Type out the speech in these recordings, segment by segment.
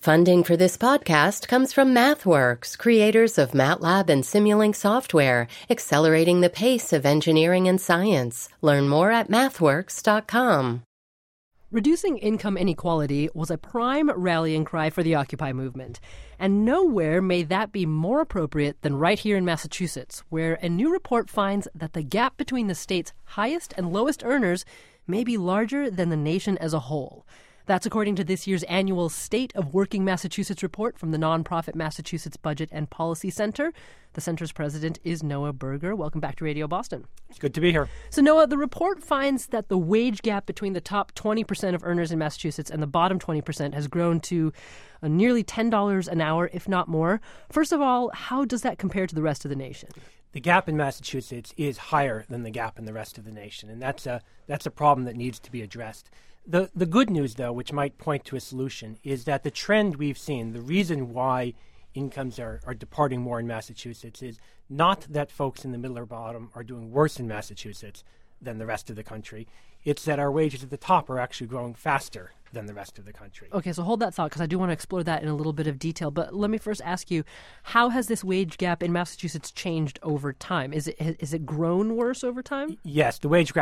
Funding for this podcast comes from MathWorks, creators of MATLAB and Simulink software, accelerating the pace of engineering and science. Learn more at mathworks.com. Reducing income inequality was a prime rallying cry for the Occupy movement. And nowhere may that be more appropriate than right here in Massachusetts, where a new report finds that the gap between the state's highest and lowest earners may be larger than the nation as a whole. That's according to this year's annual State of Working Massachusetts report from the nonprofit Massachusetts Budget and Policy Center. The center's president is Noah Berger. Welcome back to Radio Boston. It's good to be here. So, Noah, the report finds that the wage gap between the top 20% of earners in Massachusetts and the bottom 20% has grown to nearly $10 an hour, if not more. First of all, how does that compare to the rest of the nation? The gap in Massachusetts is higher than the gap in the rest of the nation, and that's a problem that needs to be addressed. The good news, though, which might point to a solution, is that the trend we've seen, the reason why incomes are departing more in Massachusetts, is not that folks in the middle or bottom are doing worse in Massachusetts than the rest of the country. It's that our wages at the top are actually growing faster than the rest of the country. Okay, so hold that thought, because I do want to explore that in a little bit of detail. But let me first ask you, how has this wage gap in Massachusetts changed over time? Is it grown worse over time? Yes, the wage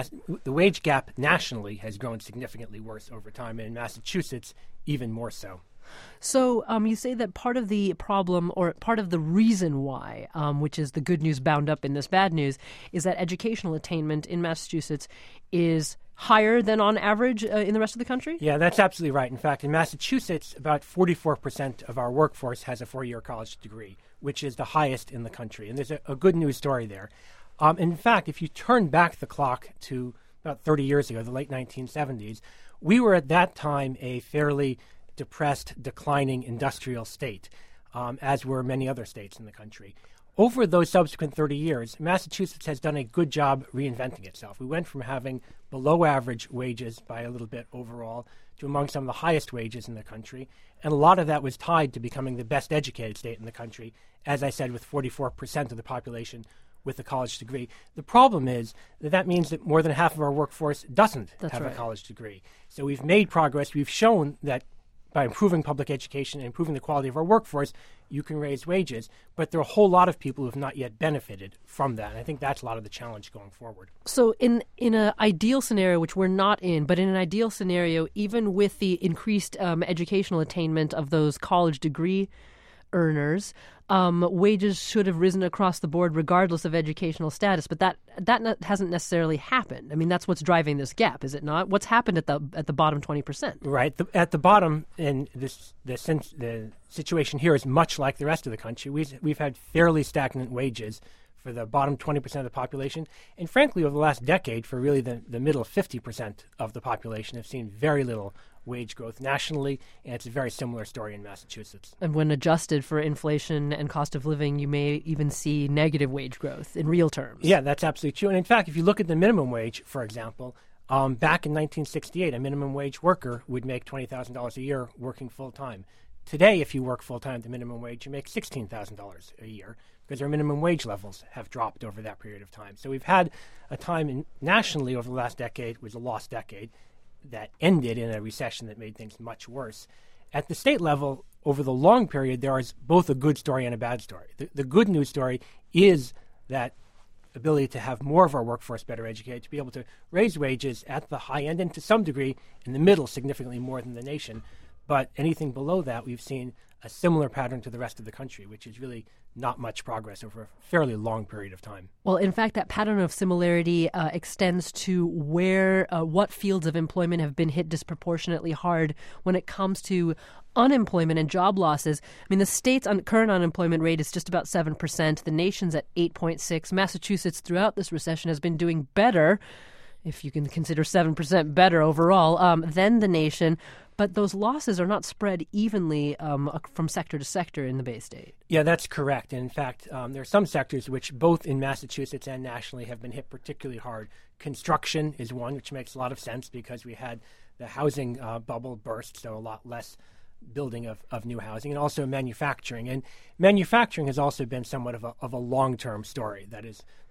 gap nationally has grown significantly worse over time, and in Massachusetts, even more so. So you say that part of the problem, or part of the reason why, which is the good news bound up in this bad news, is that educational attainment in Massachusetts is higher than on average in the rest of the country? Yeah, that's absolutely right. In fact, in Massachusetts, about 44% of our workforce has a four-year college degree, which is the highest in the country. And there's a good news story there. In fact, if you turn back the clock to about 30 years ago, the late 1970s, we were at that time a fairly depressed, declining industrial state, as were many other states in the country. Over those subsequent 30 years, Massachusetts has done a good job reinventing itself. We went from having below average wages by a little bit overall to among some of the highest wages in the country. And a lot of that was tied to becoming the best educated state in the country, as I said, with 44% of the population with a college degree. The problem is that means that more than half of our workforce doesn't have a college degree. So we've made progress. We've shown that by improving public education and improving the quality of our workforce, you can raise wages. But there are a whole lot of people who have not yet benefited from that. And I think that's a lot of the challenge going forward. So in an ideal scenario, which we're not in, but in an ideal scenario, even with the increased educational attainment of those college degree earners, wages should have risen across the board regardless of educational status. But that hasn't necessarily happened. I mean, that's what's driving this gap, is it not? What's happened at the bottom 20%? Right. At the bottom, and the situation here is much like the rest of the country. We've had fairly stagnant wages for the bottom 20% of the population. And frankly, over the last decade, for really the middle 50% of the population have seen very little wage growth nationally, and it's a very similar story in Massachusetts. And when adjusted for inflation and cost of living, you may even see negative wage growth in real terms. Yeah, that's absolutely true. And in fact, if you look at the minimum wage, for example, back in 1968, a minimum wage worker would make $20,000 a year working full-time. Today, if you work full-time at the minimum wage, you make $16,000 a year because our minimum wage levels have dropped over that period of time. So we've had a time nationally over the last decade was a lost decade that ended in a recession that made things much worse. At the state level, over the long period, there is both a good story and a bad story. The good news story is that ability to have more of our workforce better educated, to be able to raise wages at the high end and to some degree in the middle significantly more than the nation. But anything below that, we've seen a similar pattern to the rest of the country, which is really not much progress over a fairly long period of time. Well, in fact, that pattern of similarity extends to what fields of employment have been hit disproportionately hard when it comes to unemployment and job losses. I mean, the state's current unemployment rate is just about 7%. The nation's at 8.6%. Massachusetts, throughout this recession, has been doing better, if you can consider 7% better overall, than the nation. But those losses are not spread evenly from sector to sector in the Bay State. Yeah, that's correct. And in fact, there are some sectors which both in Massachusetts and nationally have been hit particularly hard. Construction is one, which makes a lot of sense because we had the housing bubble burst, so a lot less building of new housing, and also manufacturing. And manufacturing has also been somewhat of a long-term story. That is,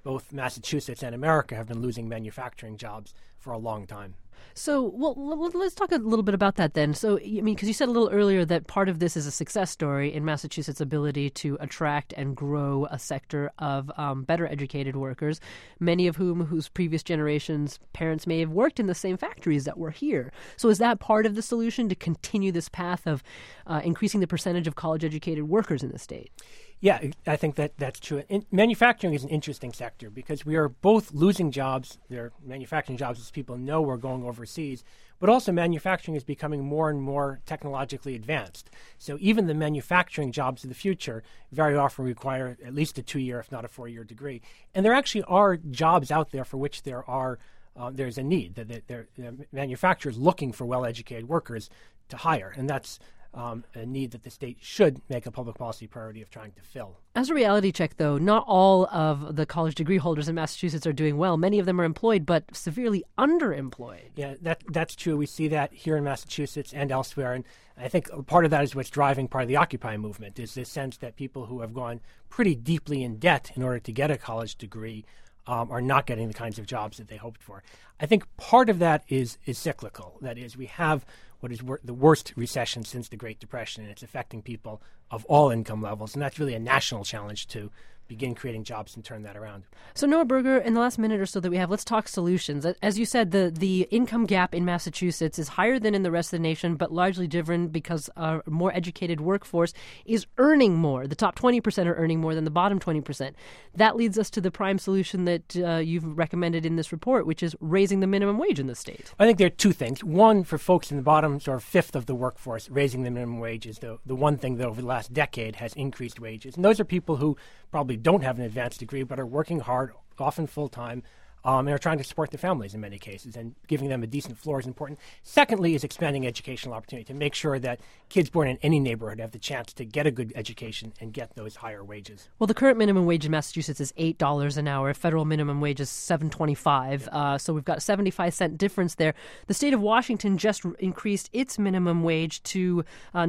both Massachusetts and America have been losing manufacturing jobs for a long time. So, well, let's talk a little bit about that then. So, I mean, because you said a little earlier that part of this is a success story in Massachusetts' ability to attract and grow a sector of better educated workers, many of whose previous generations' parents may have worked in the same factories that were here. So is that part of the solution, to continue this path of increasing the percentage of college-educated workers in the state? Yeah, I think that's true. Manufacturing is an interesting sector because we are both losing jobs. There are manufacturing jobs, as people know, we're going overseas, but also manufacturing is becoming more and more technologically advanced. So even the manufacturing jobs of the future very often require at least a 2-year, if not a 4-year degree. And there actually are jobs out there for which there's a need. That manufacturers looking for well-educated workers to hire, and that's a need that the state should make a public policy priority of trying to fill. As a reality check, though, not all of the college degree holders in Massachusetts are doing well. Many of them are employed, but severely underemployed. Yeah, that's true. We see that here in Massachusetts and elsewhere. And I think part of that is what's driving part of the Occupy movement, is this sense that people who have gone pretty deeply in debt in order to get a college degree are not getting the kinds of jobs that they hoped for. I think part of that is cyclical. That is, we have what is the worst recession since the Great Depression, and it's affecting people of all income levels. And that's really a national challenge to begin creating jobs and turn that around. So Noah Berger, in the last minute or so that we have, let's talk solutions. As you said, the income gap in Massachusetts is higher than in the rest of the nation, but largely driven because a more educated workforce is earning more. The top 20% are earning more than the bottom 20%. That leads us to the prime solution that you've recommended in this report, which is raising the minimum wage in the state. I think there are two things. One, for folks in the bottom sort of fifth of the workforce, raising the minimum wage is the one thing that over the last decade has increased wages. And those are people who probably don't have an advanced degree but are working hard, often full-time, and are trying to support their families in many cases, and giving them a decent floor is important. Secondly is expanding educational opportunity to make sure that kids born in any neighborhood have the chance to get a good education and get those higher wages. Well, the current minimum wage in Massachusetts is $8 an hour. Federal minimum wage is $7.25. So we've got a 75-cent difference there. The state of Washington just increased its minimum wage to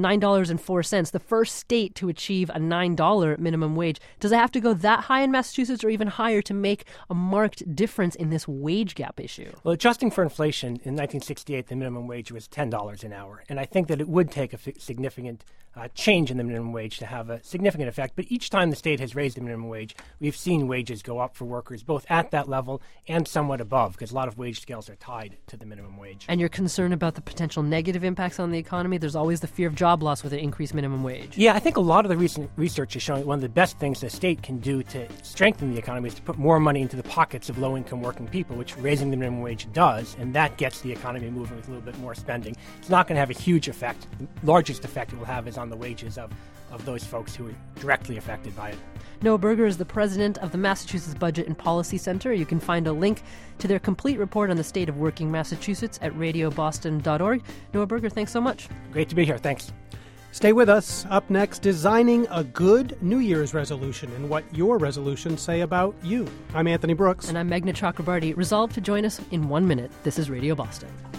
$9.04, the first state to achieve a $9 minimum wage. Does it have to go that high in Massachusetts or even higher to make a marked difference in this wage gap issue? Well, adjusting for inflation, in 1968, the minimum wage was $10 an hour. And I think that it would take a significant change in the minimum wage to have a significant effect. But each time the state has raised the minimum wage, we've seen wages go up for workers, both at that level and somewhat above, because a lot of wage scales are tied to the minimum wage. And you're concerned about the potential negative impacts on the economy? There's always the fear of job loss with an increased minimum wage. Yeah, I think a lot of the recent research is showing that one of the best things the state can do to strengthen the economy is to put more money into the pockets of low-income working people, which raising the minimum wage does, and that gets the economy moving with a little bit more spending. It's not going to have a huge effect. The largest effect it will have is on the wages of those folks who are directly affected by it. Noah Berger is the president of the Massachusetts Budget and Policy Center. You can find a link to their complete report on the state of working Massachusetts at radioboston.org. Noah Berger, thanks so much. Great to be here. Thanks. Stay with us. Up next, designing a good New Year's resolution and what your resolutions say about you. I'm Anthony Brooks. And I'm Meghna Chakrabarty. Resolve to join us in 1 minute. This is Radio Boston.